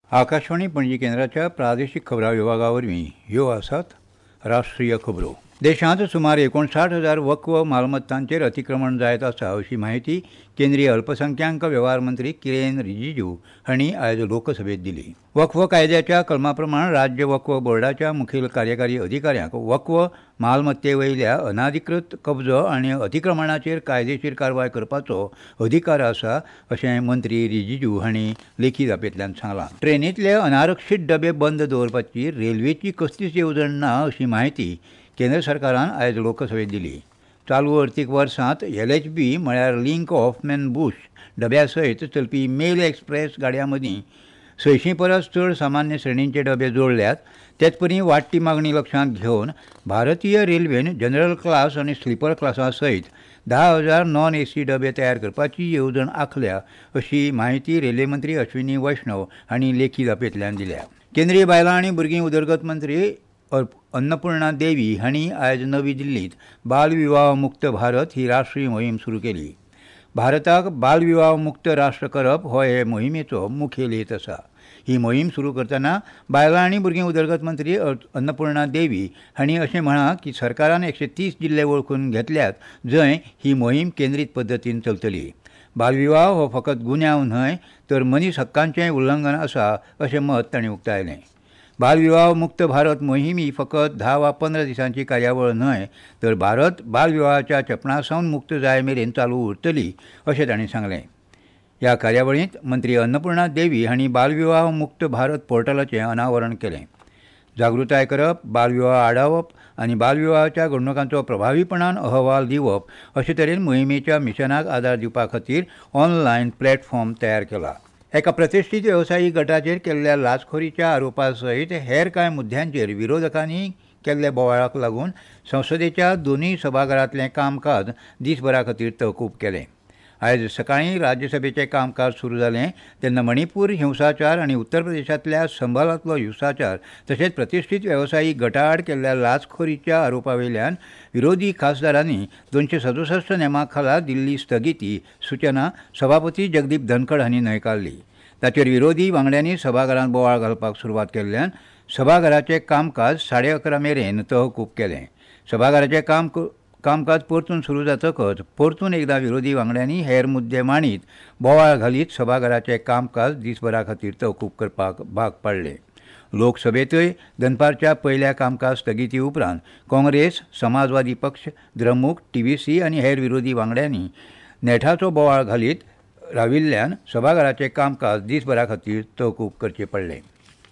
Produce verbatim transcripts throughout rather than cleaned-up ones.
आकाशवाणी पणजी केंद्राच्या प्रादेशीक खबरां विभागा वरवीं ह्यो आसात राष्ट्रीय खबरो. देशांत सुमार एकोणसाठ हजार वक्फ मालमत्तांचेर अतिक्रमण जायत आसा अशी माहिती केंद्रीय अल्पसंख्याक वेव्हार मंत्री किरेन रिजिजू हांणी आयज लोकसभेत दिली. वक्फ कायद्याच्या कलमा प्रमाण राज्य वक्फ बोर्डाच्या मुखेल कार्यकारी अधिकाऱ्यांक वक्फ मालमत्तेवयल्या अनाधिकृत कब्जो आनी अतिक्रमणाचेर कायदेशीर कारवाय करपाचो अधिकार आसा अशें मंत्री रिजिजू हांणी लेखी जापेंतल्यान सांगलां. ट्रेनींतले अनारक्षीत डबे बंद दवरपाची रेल्वेची कसलीच येवजण ना अशी माहिती केंद्र सरकारान आयज लोकसभेत दिली. चालू अर्थीक वर्सांत एल एच बी म्हळ्यार लिंक ऑफमॅन बुश डब्या सयत चलपी मेल एक्सप्रेस गाडयां मदीं सयशीं परस चड सामान्य श्रेणींचे डबे जोडल्यात. तेच परी वाडटी मागणी लक्षांत घेवन भारतीय रेल्वेन जनरल क्लास आनी स्लिपर क्लासा सयत धा हजार नॉन एसी डबे तयार करपाची येवजण आंखल्या अशी माहिती रेल्वे मंत्री अश्विनी वैष्णव हांणी लेखी जापेंतल्यान दिल्या. केंद्रीय बायलां आनी भुरगीं उदरगत मंत्री अन्नपूर्णा देवी हांणी आयज नवी दिल्लींत बालविवाह मुक्त भारत ही राष्ट्रीय मोहीम सुरू केली. भारताक बालविवाह मुक्त राष्ट्र करप हो हे मोहिमेचो मुखेल हेत आसा. ही मोहीम सुरू करतना बायलां आनी भुरगीं उदरगत मंत्री अन्नपूर्णा देवी हांणी अशें म्हळां की सरकारान एकशे तीस जिल्ले वळखून घेतल्यात जंय ही मोहीम केंद्रीत पद्दतीन चलतली. बालविवाह हो फकत गुन्यांव न्हय तर मनीस हक्कांचें उल्लंघन आसा अशें मत तांणी उक्तायलें. बालविवाह मुक्त भारत मोहीम ही फकत धा वा पंदरा दिसांची कार्यावळ न्हय तर भारत बालविवाहाच्या चपणासावन मुक्त जाय मेरेन चालू उरतली अशें तांणी सांगलें. ह्या कार्यावळींत मंत्री अन्नपूर्णा देवी हांणी बालविवाह मुक्त भारत पोर्टलाचें अनावरण केलें. जागृताय करप, बालविवाह आडावप आनी बालविवाहाच्या घडणुकांचो प्रभावीपणान अहवाल दिवप अशे तरेन मोहिमेच्या मिशनाक आदार दिवपा खातीर ऑनलायन प्लॅटफॉर्म तयार केला. एका प्रतिश्ठीत वेवसायीक गटाचेर केल्ल्या लाचखोरीच्या आरोपा सयत हेर कांय मुद्द्यांचेर विरोधकांनी केल्ल्या बोवाळाक लागून संसदेच्या दोनूय सभाघरांतलें कामकाज दिसभरा खातीर तहकूब केलें. आयज सकाळीं राज्यसभेचें कामकाज सुरू जालें तेन्ना मणिपूर हिंसाचार आनी उत्तर प्रदेशांतल्या संबलांतलो हिंसाचार तशेंच प्रतिश्ठीत वेवसायीक गटा आड केल्ल्या लाचखोरीच्या आरोपा वयल्यान विरोधी खासदारांनी दोनशे सदुसश्ट नेमां खाला दिल्ली स्थगिती सुचना सभापती जगदीप धनखड हांणी न्हयकारली. ताचेर विरोधी वांगड्यांनी सभाघरांत बोवाळ घालपाक सुरवात केल्ल्यान सभाघराचें कामकाज साडे अकरा मेरेन तहकूब केलें. सभाघराचें काम कामकाज परतून सुरू जातकच परतून एकदां विरोधी वांगड्यांनी हेर मुद्दे मांडीत बोवाळ घालीत सभाघराचें कामकाज दिसभरा खातीर तहकूब करपाक भाग पाडलें. लोकसभेंतय दनपारच्या पयल्या कामकाज स्थगिती उपरांत काँग्रेस, समाजवादी पक्ष, द्रमुक, टीव्हीसी आनी हेर विरोधी वांगड्यांनी नेटाचो बोवाळ घालीत राविल्ल्यान सभाघराचें कामकाज दिसभरा खातीर तहकूब करचें पडलें.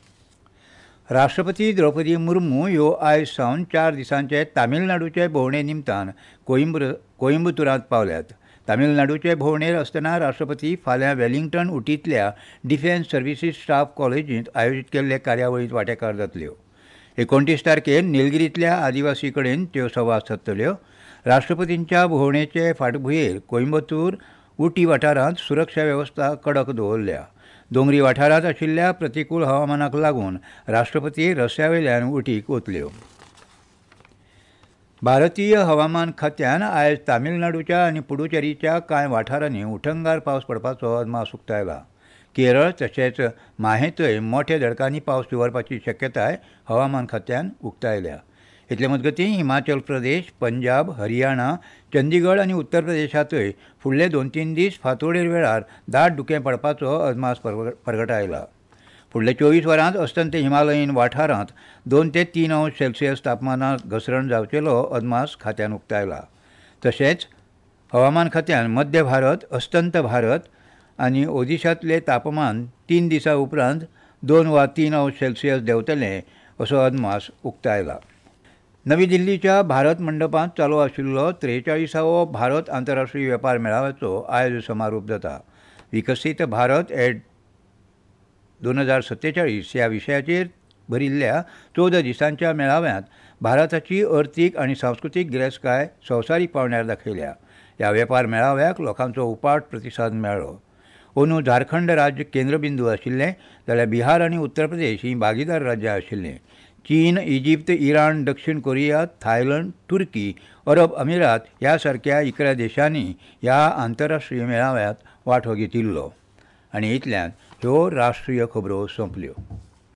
राष्ट्रपती द्रौपदी मुर्मू ह्यो आयज सावन चार दिसांचे तामिळनाडूचे भोंवडे निमतान कोइंब्र कोइंबतुरांत पावल्यात. तामिळनाडूचे भोंवडेर आसतना राष्ट्रपती फाल्यां वेलिंग्टन उटींतल्या डिफेन्स सर्विसीस स्टाफ कॉलेजींत आयोजीत केल्ले कार्यावळींत वांटेकार जातल्यो. एकोणतीस तारखेर निलगिरींतल्या आदिवासी कडेन त्यो संवाद सादतल्यो. राष्ट्रपतींच्या भोंवडेचे फाटभुंयेर कोइंबतूर उटी वाठारांत सुरक्षा वेवस्था कडक दवरल्या. दोंगरी वाठारांत आशिल्ल्या प्रतिकूल हवामानाक लागून राष्ट्रपती रस्त्यावयल्यान उटीक वतल्यो. भारतीय हवामान खात्यान आयज तामिळनाडूच्या आनी पुडुचेरीच्या कांय वाठारांनी उटंगार पावस पडपाचो अदमास उक्तायला. केरळ तशेंच माहेंतय मोठ्या दडकांनी पावस शिवरपाची शक्यताय हवामान खात्यान उक्तायल्या. इतले मजगतीं हिमाचल प्रदेश, पंजाब, हरियाणा, चंदीगड आनी उत्तर प्रदेशांतय फुडले दोन तीन दीस फांतोडेर वेळार दाट दुकें पडपाचो अदमास परगटायला. फुडल्या चोवीस वरांत अस्तंत हिमालयीन वाठारांत दोन ते तीन अंश सेल्सियस तापमानांत घसरण जावचेलो अदमास खात्यान उक्तायला. तशेंच हवामान खात्यान मध्य भारत, अस्तंत भारत आनी ओदिशांतलें तापमान तीन दिसां उपरांत दोन वा तीन अंश सेल्सियस देंवतलें असो अदमास उक्तायला. नवी दिल्लीच्या भारत मंडपांत चालू आशिल्लो त्रेचाळीसावो भारत आंतरराष्ट्रीय वेपार मेळाव्याचो आयज समारोप जाता. विकसीत भारत एट दोन हजार सत्तेचाळीस ह्या विशयाचेर भरिल्ल्या चवदा दिसांच्या मेळाव्यांत भारताची अर्थीक आनी सांस्कृतीक गिरेस्तकाय संवसारीक पांवड्यार दाखयल्या. ह्या वेपार मेळाव्याक लोकांचो उपाट प्रतिसाद मेळ्ळो. अंदू झारखंड राज्य केंद्रबिंदू आशिल्लें जाल्यार बिहार आनी उत्तर प्रदेश हीं भागीदार राज्यां आशिल्लीं. चीन, इजिप्त, इराण, दक्षिण कोरिया, थायलंड, तुर्की, अरब अमिरात ह्या सारक्या इकरा देशांनी ह्या आंतरराष्ट्रीय मेळाव्यांत वांटो घेतिल्लो. आनी इतल्यान ह्यो राष्ट्रीय खबरो सोंपल्यो.